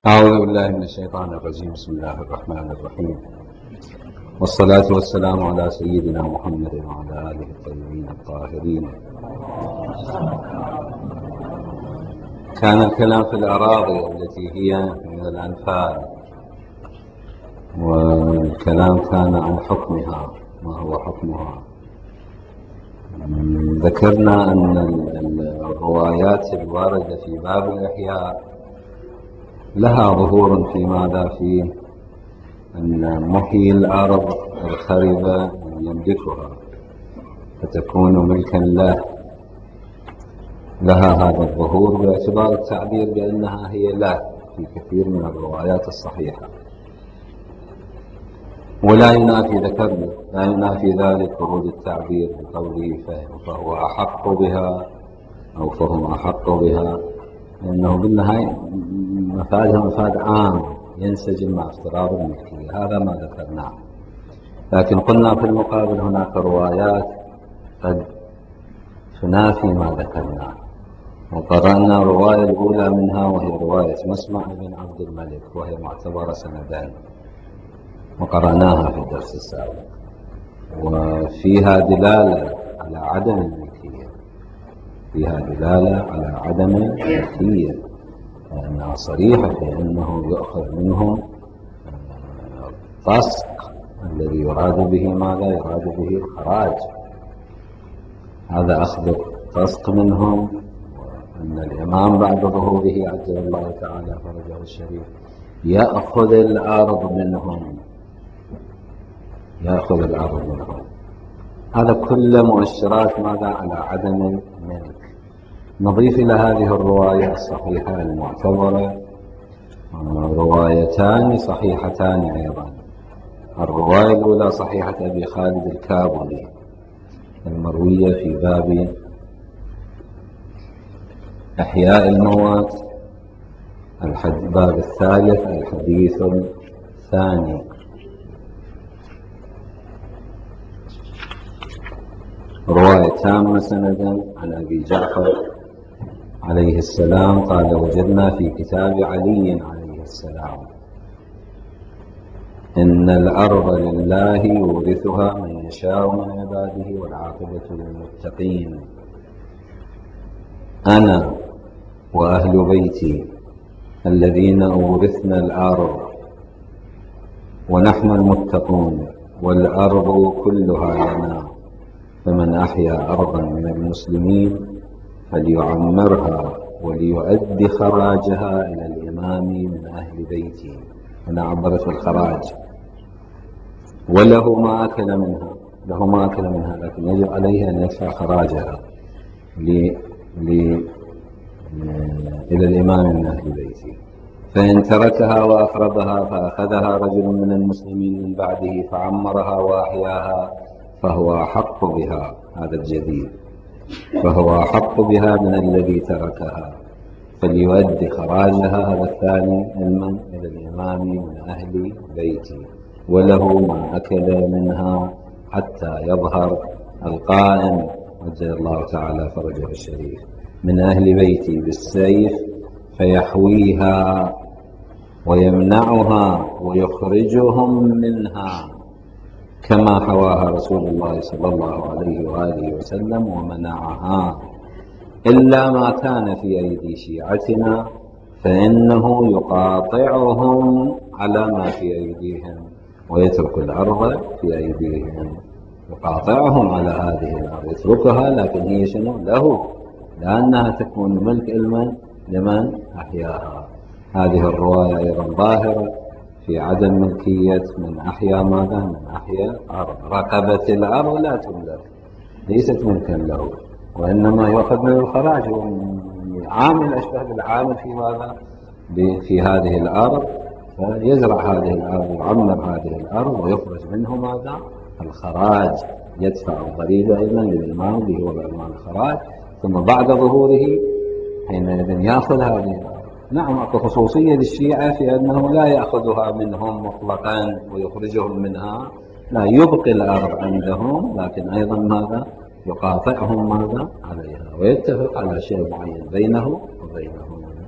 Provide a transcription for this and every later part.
أعوذ بالله من الشيطان الرجيم. بسم الله الرحمن الرحيم، والصلاة والسلام على سيدنا محمد وعلى آله الطيبين الطاهرين. كان الكلام في الأراضي التي هي من الأنفال، والكلام كان عن حكمها، ما هو حكمها. ذكرنا أن الروايات الواردة في باب الإحياء لها ظهور في ماذا؟ في أن محيي الأرض الخربة يملكها فتكون ملكا له. لها هذا الظهور باعتبار التعبير بأنها هي له في كثير من الروايات الصحيحة، ولا ينافي ذكرنا لا ينافي ذلك ورود التعبير بقوله فهو أحق بها أو فهم أحق بها، لأنه بالنهاية مفادها مفاد عام ينسجم مع افتراض الملكية. هذا ما ذكرناه، لكن قلنا في المقابل هناك روايات قد تنافي ما ذكرناه، وقرأنا الرواية الأولى منها وهي رواية مسمع بن عبد الملك، وهي معتبرة سندان، وقرأناها في الدرس السابق، وفيها دلالة على عدم الملكية، فيها دلالة على عدم الملكية، لأنها صريحة في أنه يؤخذ منهم الطسق الذي يراد به ماذا؟ يراد به الخراج. هذا أخذ الطسق منهم، وأن الإمام بعد ظهوره عجل الله تعالى فرجه الشريف يأخذ الأرض منهم، يأخذ الأرض منهم. هذا كل مؤشرات ماذا؟ على عدم الملك. نضيف إلى هذه الرواية الصحيحة المعتبرة روايتان صحيحتان أيضا. الرواية الأولى صحيحة أبي خالد الكابولي المروية في باب إحياء الموات، الباب الثالث الحديث الثاني. رواية تامة سندا عن أبي جعفر عليه السلام قال: وجدنا في كتاب علي عليه السلام إن الأرض لله يورثها من يشاء من عباده والعاقبة للمتقين. أنا وأهل بيتي الذين أورثنا الأرض ونحن المتقون، والأرض كلها لنا، فمن أحيا أرضا من المسلمين فليعمرها وليؤدي خراجها إلى الإمام من أهل بيتي. هنا عبرت الخراج، وله ما أكل منها، له ما أكل منها، لكن يجب عليه أن يدفع خراجها إلى الإمام من أهل بيته. فإن تركها وأخربها فأخذها رجل من المسلمين من بعده فعمرها وأحياها فهو أحق بها، هذا الجديد، فهو أحق بها من الذي تركها، فليؤدي خراجها، هذا الثاني، إلى الإمام من أهل بيته، وله ما أكل منها حتى يظهر القائم عجل الله تعالى فرجه الشريف من أهل بيتي بالسيف فيحويها ويمنعها ويخرجهم منها كما حواها رسول الله صلى الله عليه وآله وسلم ومنعها، إلا ما كان في أيدي شيعتنا فإنه يقاطعهم على ما في أيديهم ويترك الأرض في أيديهم. يقاطعهم على هذه الأرض، يتركها، لكن هي شنو؟ له، لأنها تكون ملك لمن أحياها. هذه الرواية أيضا ظاهرة في عدم ملكية من أحيا ماذا؟ من أحيا أرض. رقبة الأرض لا تملك، ليست ملكا له، وإنما يأخذ من الخراج، عامل أشبه بالعامل في ماذا؟ في هذه الأرض، فيزرع هذه الأرض ويعمر هذه الأرض ويخرج منه ماذا؟ الخراج، يدفع الضريبة أيضا للإمام اللي هو بعنوان الخراج، ثم بعد ظهوره حينئذ يأخذ هذه الأرض. نعم، أكو خصوصية للشيعة في أنه لا يأخذها منهم مطلقا ويخرجهم منها، لا، يبقي الأرض عندهم، لكن أيضا ماذا؟ يقاطعهم ماذا؟ عليها، ويتفق على شيء معين بينه وبينهم.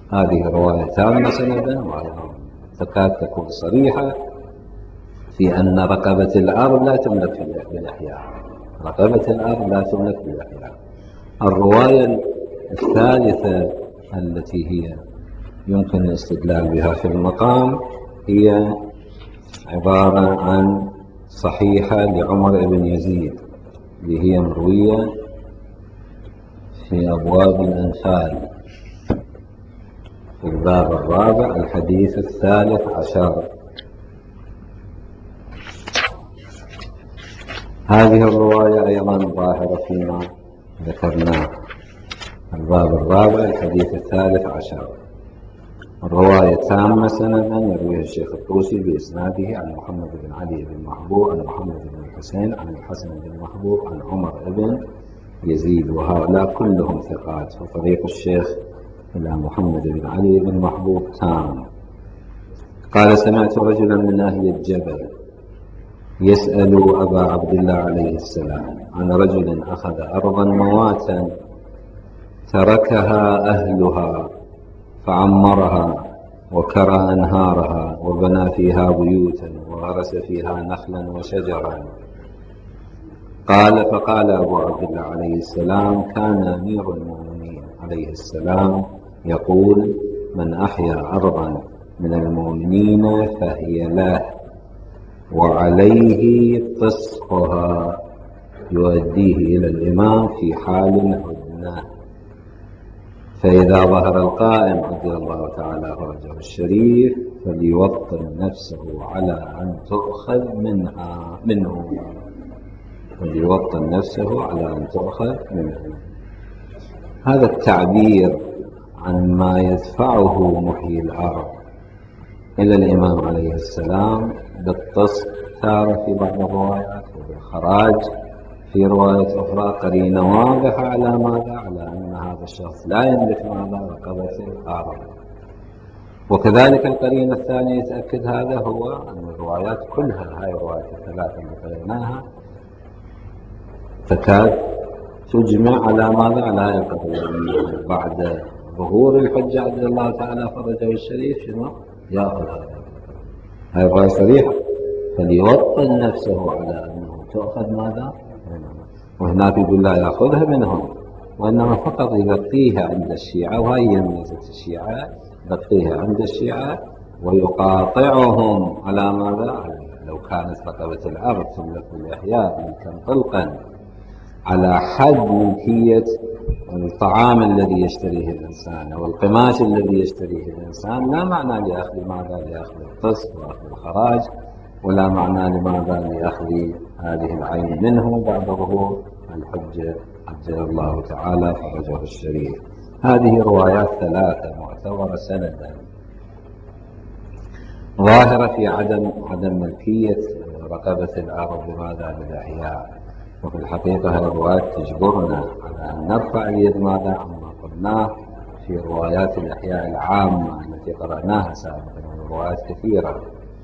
هذه رواية تامة سندا، وأيضا تكاد تكون صريحة في أن رقبة الأرض لا تملك بالإحياء. رقبة الأرض لا تملك بالإحياء. الرواية الثالثة التي هي يمكن الاستدلال بها في المقام هي عبارة عن صحيحة لعمر بن يزيد، اللي هي مروية في أبواب الأنفال في الباب الرابع الحديث 13. هذه الرواية أيضا ظاهرة فيما ذكرناه، الباب الرابع الحديث 13. الرواية تامة سندا، يرويها الشيخ الطوسي بإسناده عن محمد بن علي بن محبوب عن محمد بن الحسين عن الحسن بن محبوب عن عمر بن يزيد، وهؤلاء كلهم ثقات. وطريق الشيخ إلى محمد بن علي بن محبوب تام. قال: سمعت رجلا من أهل الجبل يسأل أبا عبد الله عليه السلام عن رجل أخذ أرضا مواتا تركها أهلها فعمرها وكرى أنهارها وبنى فيها بيوتا وغرس فيها نخلا وشجرا. قال: فقال أبو عبد الله عليه السلام: كان أمير المؤمنين عليه السلام يقول: من أحيا أرضا من المؤمنين فهي له وعليه قسطها يؤديه إلى الإمام في حال الهدنة، فإذا ظهر القائم عجل الله تعالى فرجه الشريف فليوطن نفسه على أن تؤخذ منه فليوطن نفسه على أن تؤخذ منه. هذا التعبير عن ما يدفعه محيي الأرض إلى الإمام عليه السلام بالقسط تارة في بعض الروايات وبالخراج في رواية أخرى قرينة واضحة على ماذا؟ على أن هذا الشخص لا يملك ماذا؟ رقبة الأرض. وكذلك القرينة الثانية يتأكد هذا هو أن الروايات كلها، هاي الروايات الثلاثة اللي قرأناها، تكاد تجمع على ماذا؟ على هاي القضية. بعد ظهور الحجة عجل الله تعالى فرجه الشريف شنو؟ يأخذ هذا. هاي الرواية صريحة، فليوطن نفسه على أنه تأخذ ماذا؟ وهناك يقول لا يأخذها منهم، وإنما فقط يبقيها عند الشيعة. وهي ميزة الشيعة، يبقيها عند الشيعة ويقاطعهم على ماذا؟ لو كانت رقبة الأرض تملك بالإحياء ملكا طلقا على حد ملكية الطعام الذي يشتريه الإنسان أو القماش الذي يشتريه الإنسان، لا معنى لأخذ ماذا؟ لأخذ القسط وأخذ الخراج، ولا معنى لماذا؟ لأخذ هذه العين منه بعد ظهور الحجة عجل الله تعالى فرجه الشريف. هذه روايات ثلاثة معتبرة سندا ظاهرة في عدم ملكية رقبة الأرض بماذا؟ بالإحياء. وفي الحقيقة هذه الروايات تجبرنا على أن نرفع اليد ماذا؟ عما قلناه في روايات الإحياء العامة التي قرأناها سابقا، روايات كثيرة،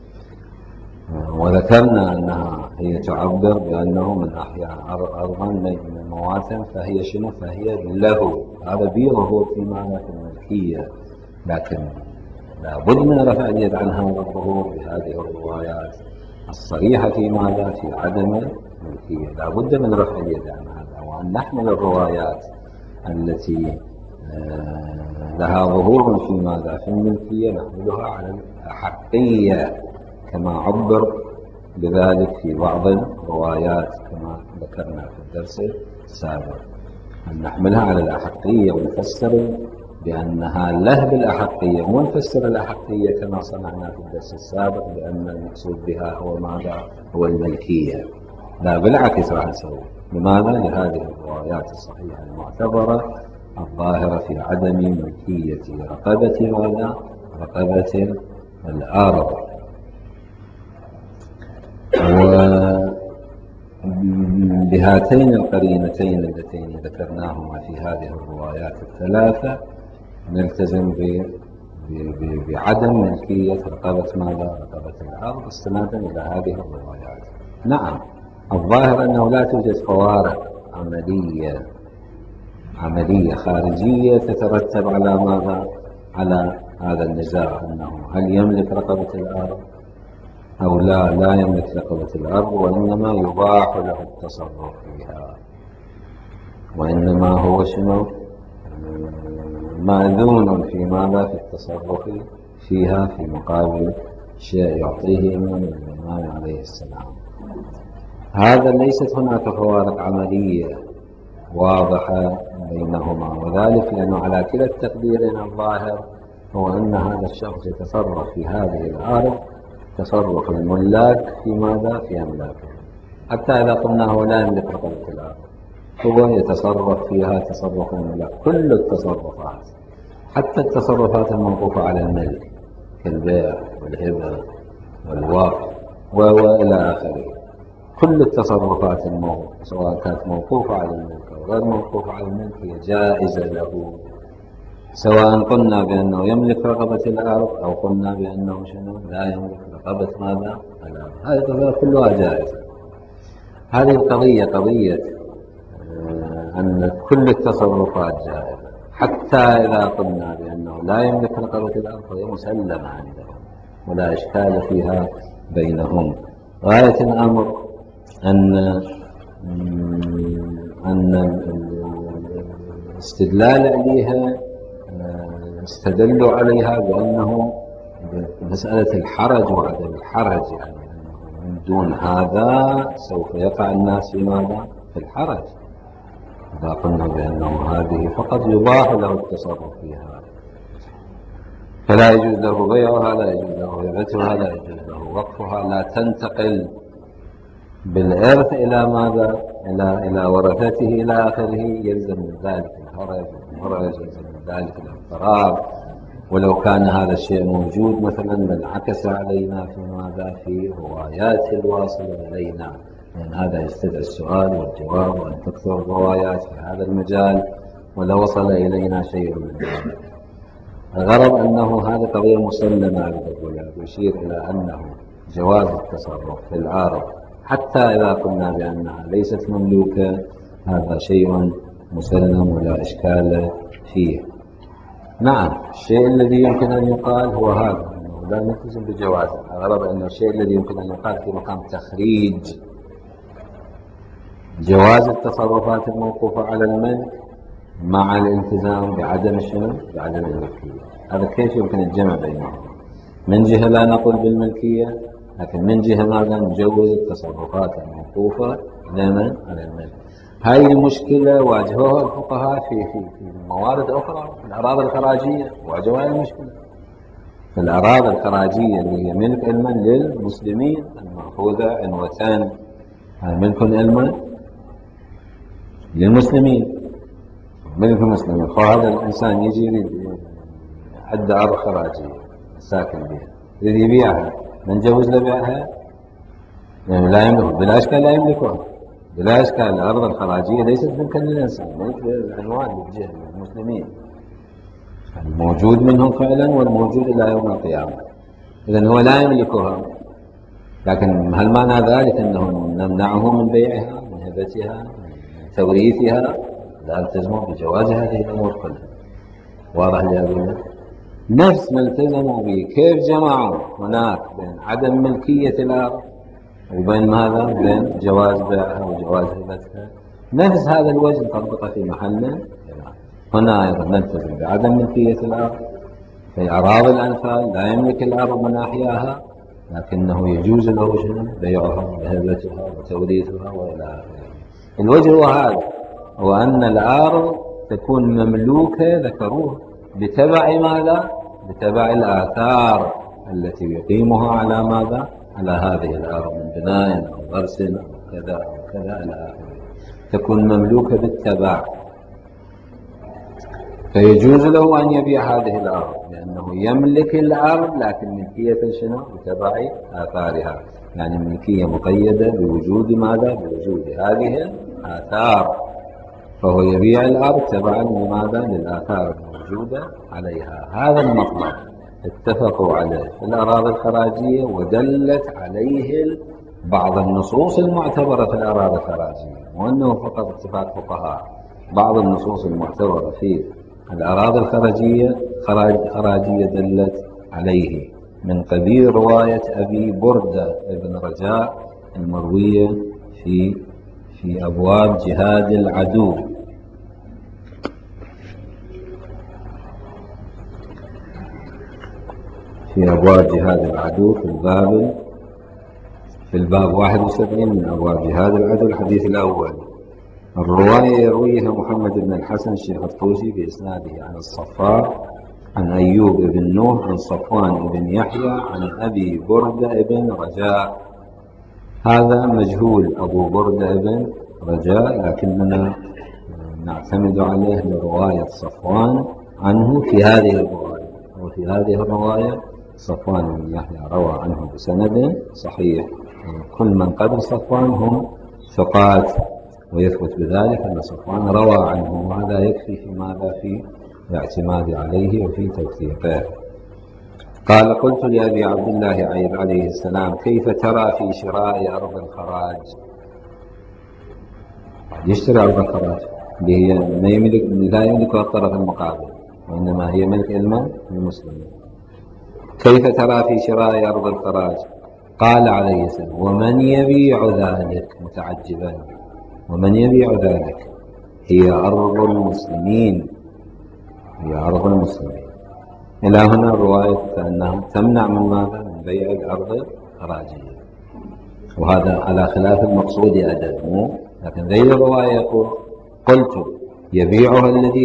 وذكرنا أنها هي تعبر بأنه من أحيا أرضا من مواتا فهي شنو؟ فهي له. هذا بيظهر في معنى في الملكية، لكن لا بد من رفع اليد عن هذا الظهور بهذه الروايات الصريحة في ماذا؟ في عدم الملكية. لا بد من رفع اليد عن هذا، وأن نحمل الروايات التي لها ظهور في ماذا؟ في الملكية، نحملها على الأحقية كما عبر بذلك في بعض الروايات كما ذكرنا في الدرس السابق، أن نحملها على الأحقية ونفسر بأنها له بالأحقية، ونفسر الأحقية كما صنعنا في الدرس السابق بأن المقصود بها هو ماذا؟ هو الملكية. لا، بالعكس راح نسوي. لماذا؟ لهذه الروايات الصحيحة المعتبرة الظاهرة في عدم ملكية رقبة ماذا؟ رقبة الأرض. وبهاتين القرينتين اللتين ذكرناهما في هذه الروايات الثلاثة نلتزم بعدم ملكية رقبة ماذا؟ رقبة الأرض استنادا إلى هذه الروايات. نعم، الظاهر أنه لا توجد فوارق عملية خارجية تترتب على ماذا؟ على هذا النزاع، أنه هل يملك رقبة الأرض أو لا يملك رقبة الأرض، وإنما يباح له التصرف فيها، وإنما هو شنو؟ مأذون في ماذا؟ في التصرف فيها في مقابل شيء يعطيه إمام الإمام عليه السلام. هذا ليست هناك فوارق عملية واضحة بينهما، وذلك لأنه على كلا التقديرين الظاهر هو أن هذا الشخص يتصرف في هذه الأرض تصرف الملاك في ماذا؟ في أملاكه. حتى إذا قلنا هو لا يملك رقبة الأرض، هو يتصرف فيها تصرف الملاك. كل التصرفات، حتى التصرفات الموقوفة على الملك كالبيع والهبة والوقف وإلى آخره، كل التصرفات سواء كانت موقوفة على الملك أو غير موقوفة على الملك هي جائزة له، سواء قلنا بأنه يملك رقبة الأرض أو قلنا بأنه شنو لا يملك رقبة ماذا؟ الأرض. هذه كلها جائزة. هذه القضية قضية أن كل التصرفات جائزة، حتى إذا قلنا بأنه لا يملك رقبة الأرض فهي مسلمة عندهم ولا إشكال فيها بينهم. غاية الأمر أن الاستدلال عليها استدلوا عليها بأنه مسألة الحرج وعدم الحرج، يعني من دون هذا سوف يقع الناس في ماذا؟ في الحرج. إذا قلنا بأنه هذه فقط يباح له التصرف فيها، فلا يجوز له بيعها، لا يجوز له هبتها، لا يجوز له وقفها، لا تنتقل بالإرث إلى ماذا؟ إلى ورثته إلى آخره، يلزم من ذلك الهرج، يلزم من ذلك الاضطراب. ولو كان هذا الشيء موجود مثلا لانعكس علينا في ماذا؟ في روايات الواصلة إلينا، لأن هذا يستدعي السؤال والجواب، وأن تكثر الروايات في هذا المجال ولو وصل إلينا شيء من ذلك. الغرض أنه هذا قضية مسلمة بالأولى، يشير إلى أنه جواز التصرف في الأرض حتى إذا قلنا بأنها ليست مملوكة، هذا شيء مسلم ولا إشكال فيه. نعم، الشيء الذي يمكن أن يقال هو هذا، أنه لا نلتزم بجوازه. الغرض أن الشيء الذي يمكن أن يقال في مقام تخريج جواز التصرفات الموقوفة على الملك مع الالتزام بعدم شنو؟ بعدم الملكية. هذا كيف يمكن الجمع بينهم؟ من جهة لا نقول بالملكية، لكن من جهة ماذا؟ نجوز التصرفات الموقوفة على الملك. هذه المشكلة واجهوها الفقهاء في موارد أخرى، في الأراضي الخراجية واجهوا هذه المشكلة. في الأراضي الخراجية اللي هي ملك علما للمسلمين المأخوذة عنوتان، ملك علما للمسلمين، ملك المسلمين. فهذا الإنسان يجي عنده أرض خراجية ساكن بها، يريد يبيعها، نجوز له بيعها؟ يعني لا يملك، بلا إشكال لا يملكها، بلا إشكال. الأرض الخراجية ليست ملكا للإنسان، ملك للعنوان للجهة المسلمين الموجود منهم فعلا والموجود إلى يوم القيامة. إذن هو لا يملكها، لكن هل معنى ذلك أنه نمنعه من بيعها، من هبتها، من توريثها؟ لا التزموا بجواز هذه الأمور كلها. واضح لي أقول؟ نفس ما التزموا به، كيف جمعوا هناك بين عدم ملكية الأرض وبين ماذا؟ بين جواز بيعها وجواز هبتها. نفس هذا الوجه نطبقه في محلنا هنا أيضا. نلتزم بعدم ملكية الأرض في أراضي الأنفال، لا يملك الأرض من أحياها، لكنه يجوز له شنو؟ بيعها وهبتها وتوريثها وإلى آخره. الوجه هو هذا، هو أن الأرض تكون مملوكة، ذكروه بتبع ماذا؟ بتبع الآثار التي يقيمها على ماذا؟ على هذه الأرض من بناء أو غرس أو كذا أو كذا إلى آخره، تكون مملوكة بالتبع. فيجوز له أن يبيع هذه الأرض لأنه يملك الأرض، لكن ملكية شنو؟ بتبع آثارها، يعني ملكية مقيدة بوجود ماذا؟ بوجود هذه الآثار. فهو يبيع الأرض تبعا لماذا؟ للآثار الموجودة عليها. هذا المطلب اتفقوا عليه في الأراضي الخراجية، ودلت عليه بعض النصوص المعتبرة في الأراضي الخراجية، وأنه فقط اتفاق فقهاء. بعض النصوص المعتبرة في الأراضي الخراجية خراجية دلت عليه من قبيل رواية أبي بردة بن رجاء المروية في أبواب جهاد العدو. في أبواب جهاد العدو في الباب 71 من أبواب جهاد العدو الحديث الأول. الرواية يرويها محمد بن الحسن الشيخ الطوسي بإسناده عن الصفار عن أيوب بن نوح عن صفوان بن يحيى عن أبي بردة بن رجاء. هذا مجهول أبو بردة بن رجاء، لكننا نعتمد عليه لرواية صفوان عنه في هذه الرواية. وفي هذه الرواية صفوان بن يحيى روى عنه بسند صحيح، كل من قبل صفوان هم ثقات، ويثبت بذلك أن صفوان روى عنه، وهذا يكفي في ماذا في الاعتماد عليه وفي توثيقه. قال: قلت لأبي عبد الله عيد عليه السلام: كيف ترى في شراء أرض الخراج؟ يشتري أرض الخراج اللي هي لا يملكها الطرف المقابل، وإنما هي ملك المسلمين. كيف ترى في شراء أرض الخراج؟ قال عليه السلام: ومن يبيع ذلك؟ متعجبا: ومن يبيع ذلك؟ هي أرض المسلمين، هي أرض المسلمين. إلى هنا الرواية أنها تمنع من ماذا؟ من بيع الأرض الخراجية، وهذا على خلاف المقصود أدب، لكن ذي الرواية يقول: قلت يبيعها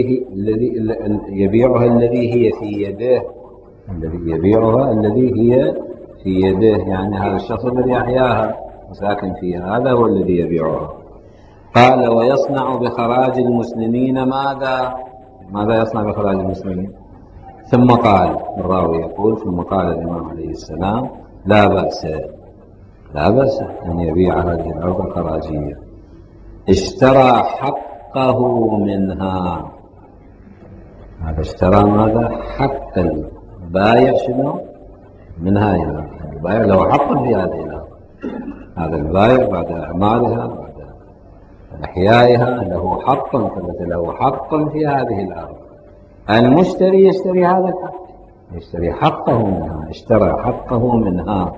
الذي هي في يده، الذي يبيعها الذي هي في يده، يعني هذا الشخص الذي أحياها وساكن فيها، هذا هو الذي يبيعها. قال: ويصنع بخراج المسلمين ماذا يصنع بخراج المسلمين؟ ثم قال الراوي يقول: ثم قال الإمام عليه السلام: لا بأس أن يبيع هذه الأرض الخراجية. اشترى حقه منها. هذا اشترى ماذا؟ حق البايع. شنو منها؟ إلى البايع له حق في هذه الأرض. هذا البايع بعد أعمالها بعد إحيائها له حق، ثبت له حق في هذه الأرض. المشتري يشتري هذا الحق، يشتري حقه منها، اشترى حقه منها،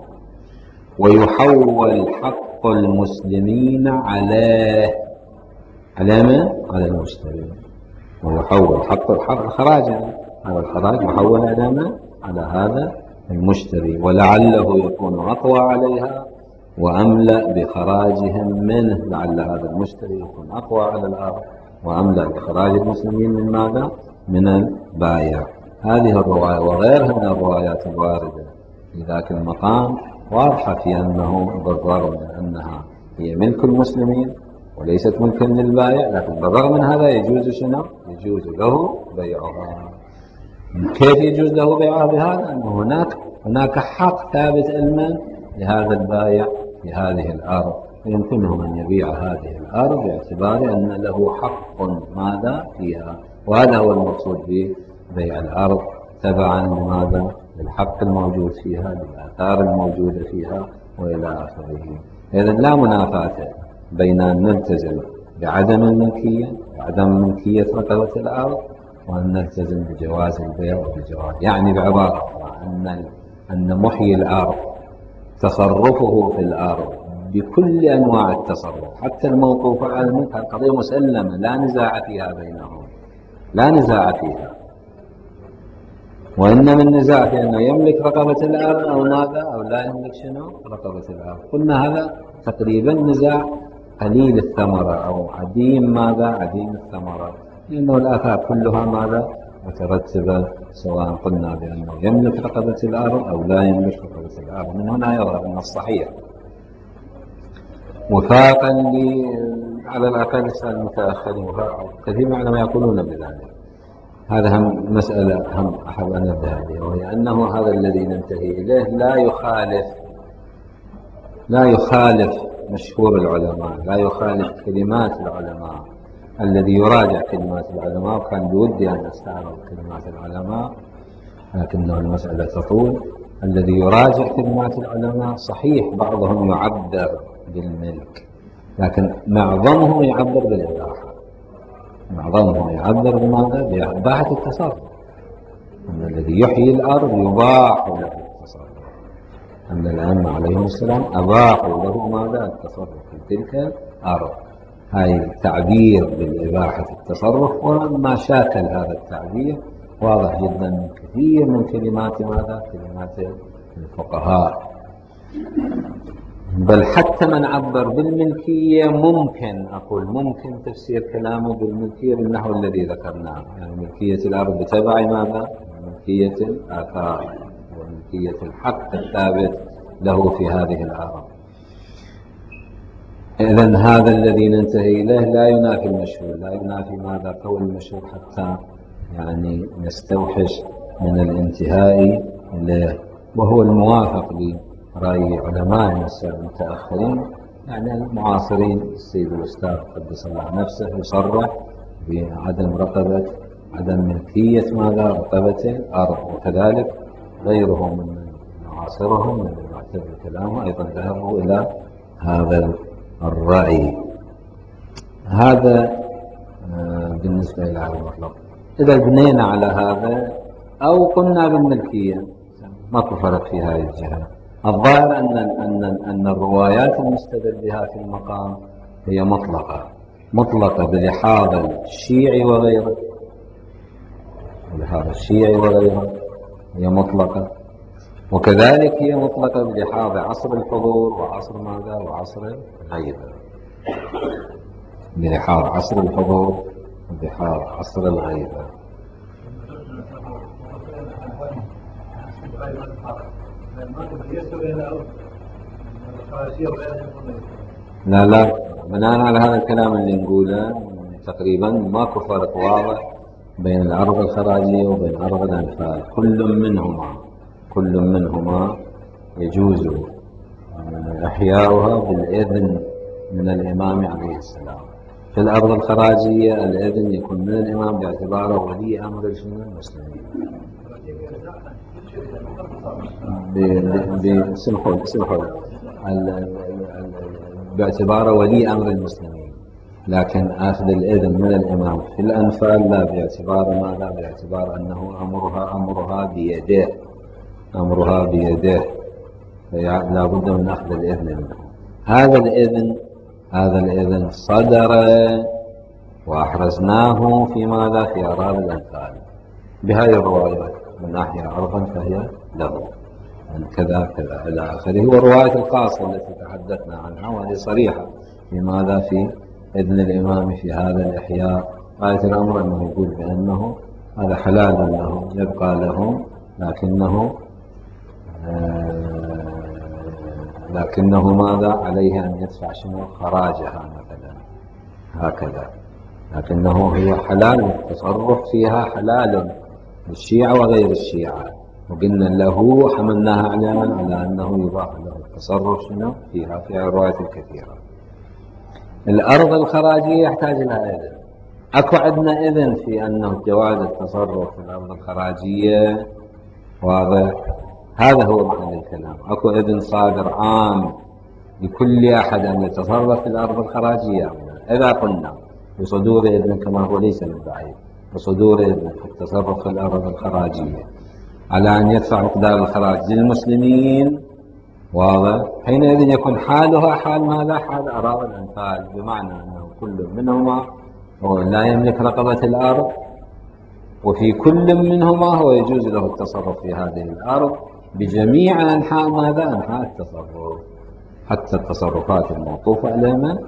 ويحول حق المسلمين عليه. على من؟ على المشتري. ويحول حق الخراج، هذا الخراج محول على من؟ على هذا المشتري، ولعله يكون أقوى عليها وأملأ بخراجهم منه. لعل هذا المشتري يكون أقوى على الأرض وأملأ بخراج المسلمين من ماذا؟ من البايع. هذه الرواية وغيرها من الروايات الواردة في ذاك المقام واضحة في أنه بالرغم من أنها هي ملك المسلمين وليست ملكا للبائع، لكن بالرغم من هذا يجوز شنو؟ يجوز له بيعها. كيف يجوز له بيعها؟ بهذا أنه هناك حق ثابت لهذا البائع في هذه الأرض، ويمكنه أن يبيع هذه الأرض باعتبار أن له حق ماذا فيها. وهذا هو المقصود ببيع الأرض تبعا لماذا؟ للحق الموجود فيها، للآثار الموجودة فيها، وإلى آخره. إذن لا منافاة بين أن نلتزم بعدم الملكية، بعدم ملكية رقبة الأرض، وأن نلتزم بجواز البيع وبجواز، يعني بعبارة أن محيي الأرض تصرفه في الأرض بكل أنواع التصرف حتى الموقوف على الملك، القضية مسلمة لا نزاع فيها بينهم، لا نزاع فيها. وإنما النزاع في أنه يملك رقبة الأرض أو ماذا، أو لا يملك شنو رقبة الأرض. قلنا هذا تقريبا نزاع قليل الثمرة أو عديم ماذا، عديم الثمرة، لأنه الآثار كلها ماذا مترتبة، سواء قلنا بأنه يملك رقبة الأرض أو لا يملك رقبة الأرض. من هنا يظهر أن الصحيح وفاقا على الأقل المتأخرين، كثير من ما يقولون بذلك. هذا هم مسألة هم أحب أن نبدأ بها، وهي أنه هذا الذي ننتهي إليه لا يخالف مشهور العلماء، لا يخالف كلمات العلماء. الذي يراجع كلمات العلماء، وكان بودي أن أستعرض كلمات العلماء لكنه المسألة تطول. الذي يراجع كلمات العلماء صحيح بعضهم يعبر بالملك، لكن معظمهم يعبر بالإباحة. معظمهم يعبر بماذا؟ بإباحة التصرف. أن الذي يحيي الأرض يباح له التصرف، أن الأئمة عليهم السلام أباحوا له ماذا؟ التصرف في تلك الأرض. هاي تعبير بالإباحة التصرف، وما شاكل هذا التعبير واضح جدا من كثير من كلمات ماذا؟ كلمات الفقهاء. بل حتى من عبر بالملكية ممكن أقول ممكن تفسير كلامه بالملكية بالنحو الذي ذكرناه، يعني ملكية الأرض بتبع ماذا؟ ملكية الآثار وملكية الحق الثابت له في هذه الأرض. إذن هذا الذي ننتهي إليه لا ينافي المشهور، لا ينافي ماذا؟ قول المشهور حتى يعني نستوحش من الانتهاء إليه، وهو الموافق لرأي علمائنا المتأخرين، يعني المعاصرين. السيد الأستاذ قدس الله نفسه يصرح بعدم رقبة عدم ملكية ماذا؟ رقبة الأرض، وكذلك غيره من معاصرهم من يعتبر كلامه أيضا ذهبوا إلى هذا الرأي. هذا بالنسبة إلى هذا المطلب. إذا بنينا على هذا أو قلنا بالملكية ماكو فرق في هذه الجهة. الظاهر أن الروايات المستدل بها في المقام هي مطلقة بلحاظ الشيعي وغيره، بلحاظ الشيعي وغيره هي مطلقة، وكذلك هي مطلقة بلحاظ عصر الحضور وعصر ماذا؟ وعصر الغيبة. بلحاظ عصر الحضور وبلحاظ عصر الغيبة. لا بناء على هذا الكلام اللي نقوله تقريبا ماكو فرق واضح بين العرض الخراجية وبين عرض الأنفال. كل منهما يجوز إحياؤها بالإذن من الإمام عليه السلام. في الأرض الخراجية الإذن يكون من الإمام باعتباره ولي أمر المسلمين، باعتباره ولي أمر المسلمين. لكن أخذ الإذن من الإمام في الأنفال لا، باعتبار ماذا؟ باعتبار أنه أمرها بيده لا بد من أخذ الإذن منه. هذا الإذن صدر وأحرزناه في ماذا؟ في أراضي الأنفال بهذه الروايات. من ناحية أرضا فهي له، من كذا إلى آخره. والرواية الخاصة التي تحدثنا عنها وهي صريحة في ماذا؟ في إذن الإمام في هذا الإحياء. آية الأمر أنه يقول بأنه هذا حلال لهم يبقى لهم، لكنه ماذا؟ عليه أن يدفع شنو؟ خراجها مثلا هكذا. لكنه هو حلال، التصرف فيها حلال للشيعة وغير الشيعة. وقلنا له حملناها على أنه يباح له التصرف شنو فيها في الروايات الكثيرة. الأرض الخراجية يحتاج لها إذن. أكو عندنا إذن في أنه جواز التصرف في الأرض الخراجية، واضح؟ هذا هو معنى الكلام. أكو إذن صادر عام لكل أحد أن يتصرف في الأرض الخراجية. إذا قلنا بصدور إذن كما هو ليس من بعيد، بصدور إذن في التصرف في الأرض الخراجية على أن يدفع مقدار الخراج للمسلمين، واضح؟ حينئذ يكون حالها حال ماذا؟ حال أراضي الأنفال، بمعنى أنه كل منهما هو لا يملك رقبة الأرض، وفي كل منهما هو يجوز له التصرف في هذه الأرض بجميع أنحاء ماذا؟ أنحاء التصرف، حتى التصرفات الموقوفة على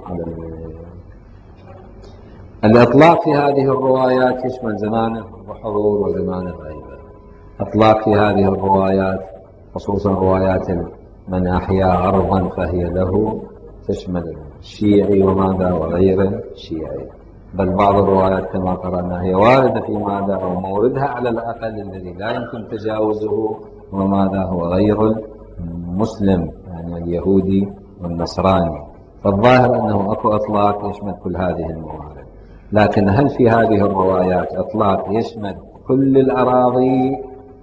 الإطلاق في هذه الروايات يشمل زمان الحضور وزمان الغيبة. إطلاق في هذه الروايات خصوصا روايات من أحيا أرضا فهي له تشمل الشيعي وماذا وغير الشيعي. بل بعض الروايات كما قرأنا هي واردة في ماذا؟ أو موردها على الأقل الذي لا يمكن تجاوزه وماذا؟ هو غير المسلم، يعني اليهودي والنصراني. فالظاهر أنه أكو إطلاق يشمل كل هذه الموارد. لكن هل في هذه الروايات إطلاق يشمل كل الأراضي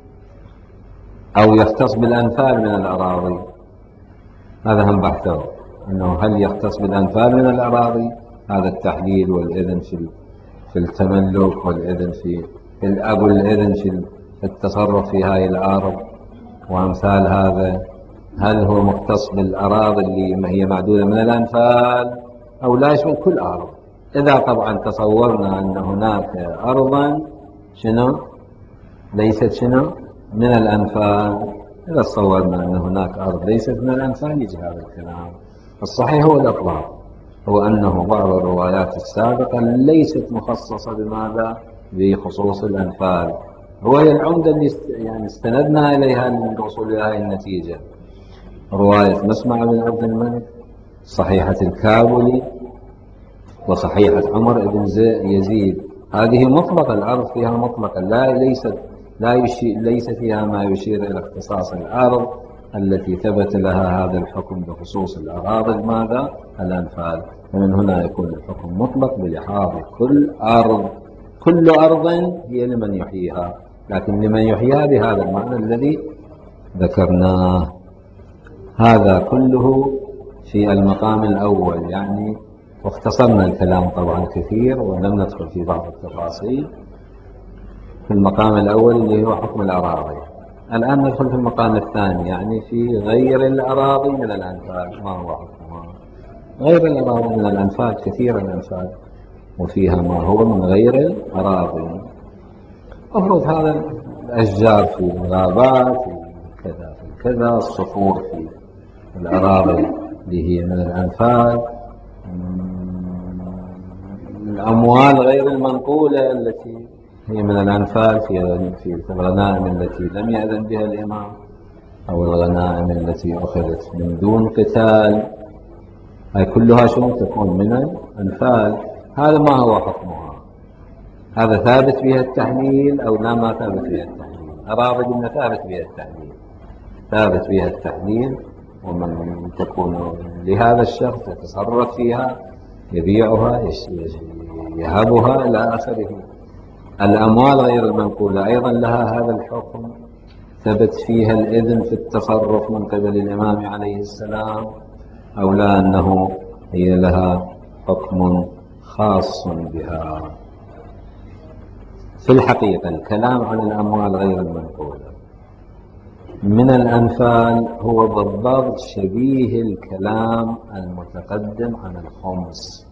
أو يختص بالأنفال من الأراضي؟ هذا هم بحثه، أنه هل يختص بالأنفال من الأراضي؟ هذا التحليل والإذن في التملك والإذن في الأب والإذن التصرف في هاي الأرض وأمثال هذا، هل هو مختص بالأراضي اللي هي معدودة من الأنفال أو لا يشمل كل أرض؟ إذا طبعا تصورنا أن هناك أرضا شنو ليست شنو من الأنفال، إذا تصورنا أن هناك أرض ليست من الأنفال يجي هذا الكلام. الصحيح هو الإطلاق، هو أنه بعض الروايات السابقة ليست مخصصة بماذا؟ بخصوص الأنفال، هي العمدة اللي يعني استندنا إليها للوصول إلى هذه النتيجة. رواية مسمع بن عبد الملك، صحيحة الكابلي، وصحيحة عمر بن يزيد، هذه مطلقة، الأرض فيها مطلقة، ليس فيها ما يشير إلى اختصاص الأرض التي ثبت لها هذا الحكم بخصوص الأراضي ماذا؟ الأنفال. ومن هنا يكون الحكم مطلق بلحاظ كل أرض، كل أرض هي لمن يحييها، لكن لمن يحييها بهذا المعنى الذي ذكرناه. هذا كله في المقام الأول يعني، واختصرنا الكلام طبعا كثير ولم ندخل في بعض التفاصيل في المقام الأول اللي هو حكم الأراضي. الآن ندخل في المقام الثاني يعني في غير الأراضي من الأنفال، ما هو حكمها؟ غير الأراضي من الأنفال كثير الأنفال، وفيها ما هو من غير الأراضي. أفرض هذا الأشجار في الغابات، في كذا في كذا، الصخور في الأراضي اللي هي من الأنفال، الأموال غير المنقولة التي هي من الأنفال في الغنائم التي لم يأذن بها الإمام، أو الغنائم التي أخذت من دون قتال، هاي كلها شنو تكون من الأنفال. هذا ما هو حكمها؟ هذا ثابت بها التحليل أو لا ما ثابت بها التحليل؟ أراضي قلنا ثابت بها التحليل، ثابت بها التحليل، ومن تكون لهذا الشخص يتصرف فيها، يبيعها، يهبها إلى آخره. الأموال غير المنقولة أيضا لها هذا الحكم، ثبت فيها الإذن في التصرف من قبل الإمام عليه السلام، أو لا أنه هي لها حكم خاص بها؟ في الحقيقة الكلام عن الأموال غير المنقولة من الأنفال هو بالضبط شبيه الكلام المتقدم عن الخمس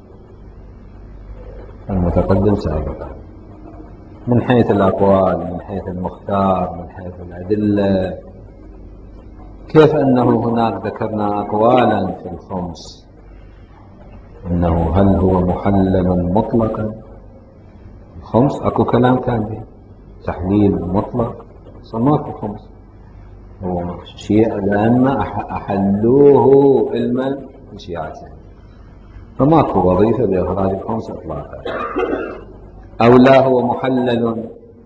المتقدم سابقا، من حيث الأقوال، من حيث المختار، من حيث الأدلة. كيف أنه هناك ذكرنا أقوالا في الخمس، أنه هل هو محلل مطلقا؟ الخمس أكو كلام كان به تحليل مطلق، سماكو خمس هو شيء الأئمة أحلوه علما بشيعته، فماكو وظيفة بإخراج الخمس إطلاقا. أو لا هو محلل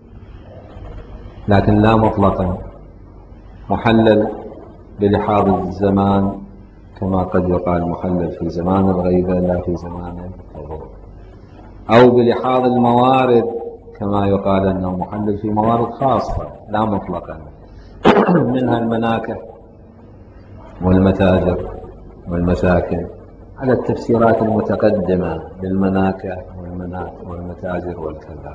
لكن لا مطلقا، محلل بلحاظ الزمان، كما قد يقال محلل في زمان الغيبة لا في زمان الحضور، أو بلحاظ الموارد كما يقال أنه محلل في موارد خاصة لا مطلقا، منها المناكح والمتاجر والمساكن، على التفسيرات المتقدمة للمناكح والمتاجر والكذا.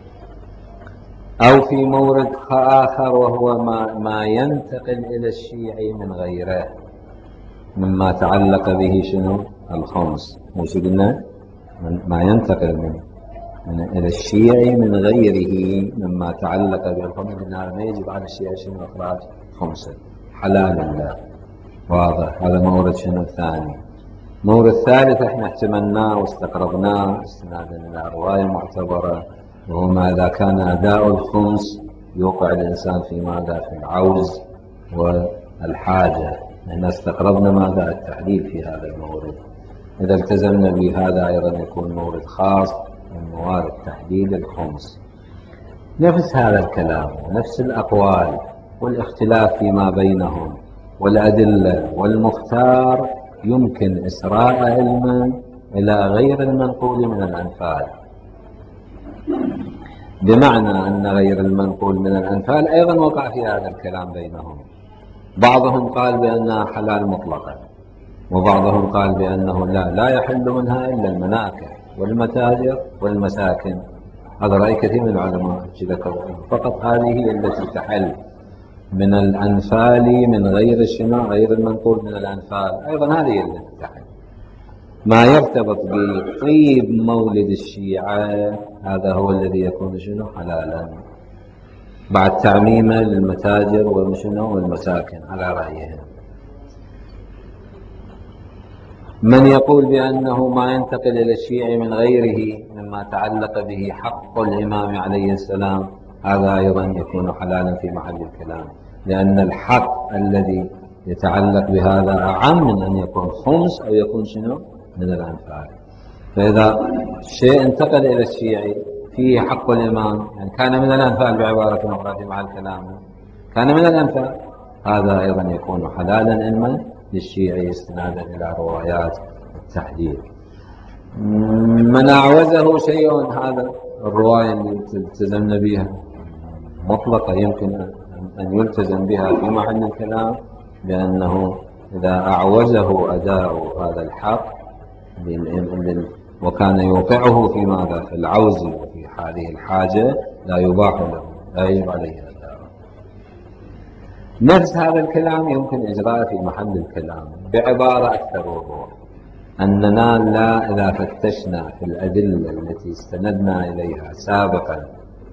أو في مورد آخر وهو ما ينتقل إلى الشيعي من غيره، مما تعلق به شنو الخمس، مش قلنا ما ينتقل إلى الشيعي من غيره مما تعلق به الخمس، قلنا ما يجب على الشيعي شنو إخراج خمسة حلال الله، واضح. هذا مورد شنو ثاني. مورد ثالث احنا احتملناه واستقربناه استنادا الى روايه معتبره، وهو ما اذا كان اداء الخمس يوقع الانسان في ماذا؟ في العوز والحاجه. احنا استقربنا ماذا؟ التحليل في هذا المورد. اذا التزمنا بهذا ايضا يكون مورد خاص من موارد تحليل الخمس. نفس هذا الكلام ونفس الاقوال والاختلاف فيما بينهم والادله والمختار يمكن إسراء علما إلى غير المنقول من الأنفال، بمعنى أن غير المنقول من الأنفال أيضا وقع في هذا الكلام بينهم. بعضهم قال بأنها حلال مطلقا، وبعضهم قال بأنه لا يحل منها إلا المناكح والمتاجر والمساكن، هذا رأي كثير من العلماء ذكروا، فقط هذه هي التي تحل من الأنفال من غير شنو، غير المنقول من الأنفال، أيضا هذه هي التي تحل. ما يرتبط بطيب مولد الشيعة هذا هو الذي يكون شنو حلالا، بعد تعميمه للمتاجر وشنو والمساكن على رأيهم. من يقول بأنه ما ينتقل إلى الشيعي من غيره مما تعلق به حق الإمام عليه السلام هذا أيضا يكون حلالا في محل الكلام، لأن الحق الذي يتعلق بهذا أعم من أن يكون خمس أو يكون شنو من الأنفال. فإذا شيء انتقل إلى الشيعي فيه حق الإمام، يعني كان من الأنفال بعبارة أخرى في محل كلامه، كان من الأنفال، هذا أيضا يكون حلالا علما للشيعي استنادا إلى روايات التحليل. من أعوزه شيء، هذا الرواية اللي التزمنا بها مطلقة يمكن أن يلتزم بها في محل الكلام، بأنه إذا أعوزه أداء هذا الحق وكان يوقعه في ماذا في العوز وفي هذه الحاجة لا يباح له، لا يجب عليه أداءه. نفس هذا الكلام يمكن إجراءه في محل الكلام بعبارة أكثر وضوح، أننا لا إذا فتشنا في الأدلة التي استندنا إليها سابقا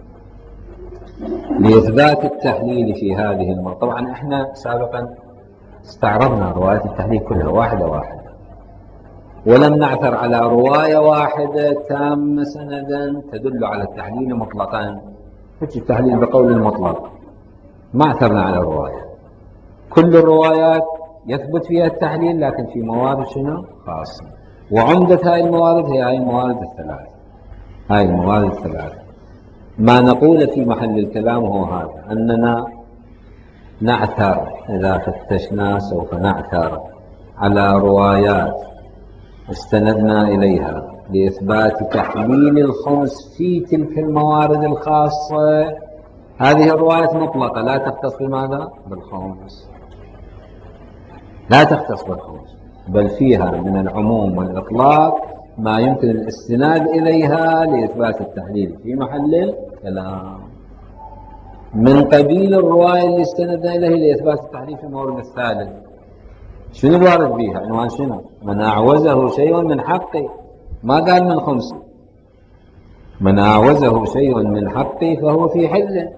لإثبات التحليل في هذه المرة، طبعا إحنا سابقا استعرضنا روايات التحليل كلها واحدة واحدة، ولم نعثر على رواية واحدة تامة سندا تدل على التحليل مطلقا، التحليل بقول المطلق ما اعثرنا على رواية. كل الروايات يثبت فيها التحليل لكن في موارد شنو خاصة، وعمدة هاي الموارد هي هاي الموارد الثلاث. هاي الموارد الثلاث ما نقول في محل الكلام هو هذا، أننا نعثر إذا فتشنا سوف نعثر على روايات استندنا إليها لإثبات تحليل الخمس في تلك الموارد الخاصة. هذه الروايات مطلقة لا تختص بماذا؟ بالخمس، لا تختص بالخمس، بل فيها من العموم والإطلاق ما يمكن الاستناد إليها لإثبات التحليل في محل الكلام، من قبيل الرواية اللي استندنا إليه لإثبات التحليل في المورد الثالث. شنو الوارد بها؟ عنوان شنو؟ من أعوزه شيء من حقي، ما قال من خمسي، من أعوزه شيء من حقي فهو في حل.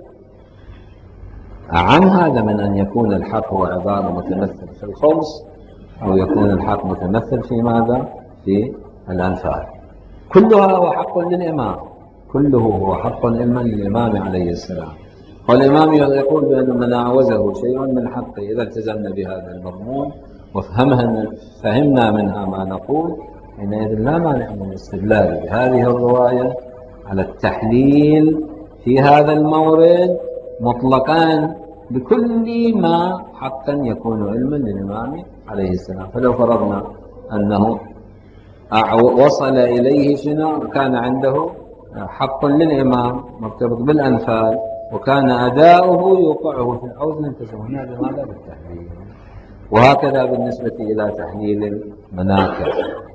أعم هذا من أن يكون الحق هو عبارة متمثل في الخمس أو يكون الحق متمثل في ماذا؟ في الأنفال. كلها هو حق للإمام، كله هو حق للإمام عليه السلام. والإمام يقول بأن من أعوزه شيء من حقه، إذا التزمنا بهذا المضمون وفهمنا منها ما نقول، حينئذ لا مانع من الاستدلال بهذه الرواية على التحليل في هذا المورد مطلقا بكل ما حقا يكون علما للإمام عليه السلام. فلو فرضنا أنه وصل إليه شنو كان عنده حق للإمام مرتبط بالأنفال وكان أداؤه يوقعه في العوز، نلتزمنا بماذا؟ بالتحليل. وهكذا بالنسبة إلى تحليل المناكب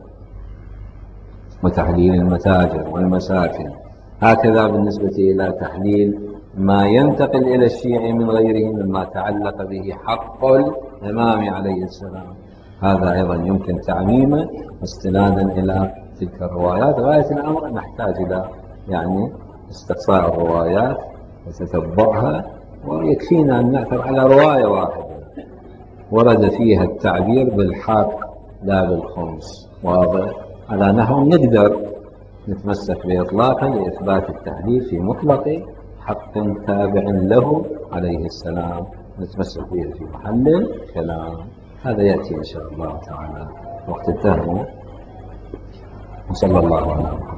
وتحليل المتاجر والمساكن، هكذا بالنسبة إلى تحليل ما ينتقل إلى الشيعي من غيره مما تعلق به حق الإمام عليه السلام، هذا أيضا يمكن تعميمه استنادا إلى تلك الروايات. غاية الأمر نحتاج إلى يعني استقصاء الروايات وتتبعها، ويكفينا أن نعثر على رواية واحدة ورد فيها التعبير بالحق لا بالخمس، واضح؟ على نحو نقدر نتمسك بإطلاقا لإثبات التحليل في مطلق حق تابع له عليه السلام، نتمسك به في محل الكلام. هذا يأتي إن شاء الله تعالى وقت التهم. وصلى الله على محمد.